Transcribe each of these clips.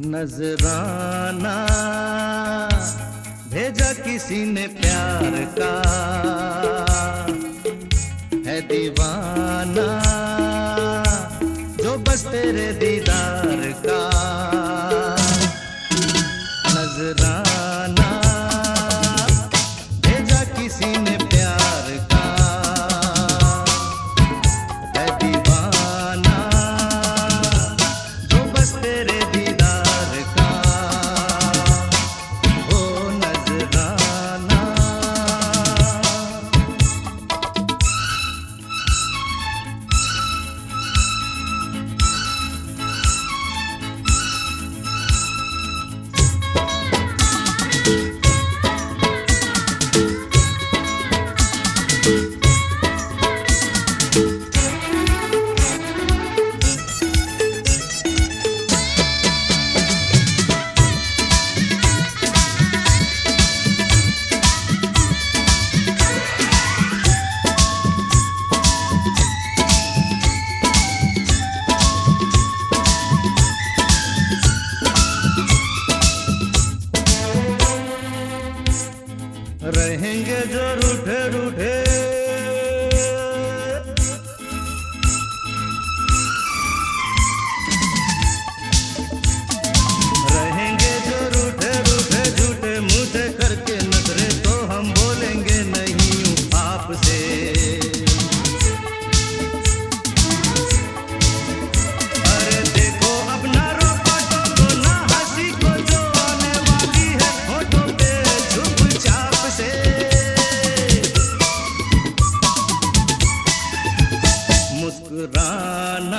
नजराना भेजा किसी ने प्यार का, है दीवाना जो बस तेरे दीदार का। नजराना भेजा किसी ने प्यार का, है दीवाना जो बस तेरे दीदार का। ओ नजराना रहेंगे जो रूठे रूठे, रहेंगे जो रूठे रूठे झूठे मूठे करके नजरे, तो हम बोलेंगे नहीं हूँ आपसे। अरे देखो अब ना रोको टोको ना हंसी को, जो आने वाली है होठों पे चुपचाप से। मुस्कुराना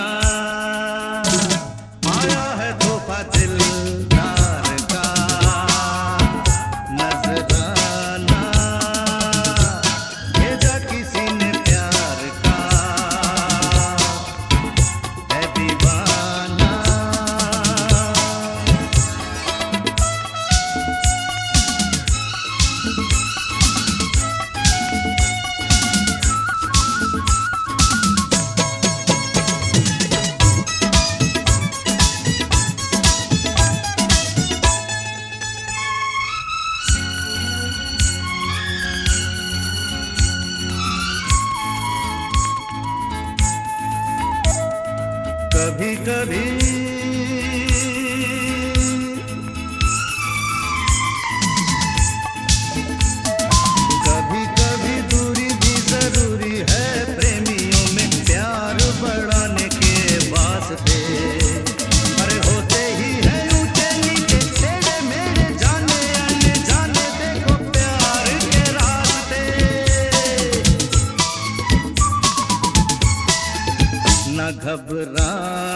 आया है तोहफा दिलदार का। नजराना भेजा किसी ने प्यार का, है दीवाना कभी कभी कभी कभी दूरी भी जरूरी है प्रेमियों में, प्यार बढ़ाने के वास्ते। अरे होते ही है ऊंचे नीचे तेरे मेरे, जाने आने जाने देखो प्यार के रास्ते। न घबरा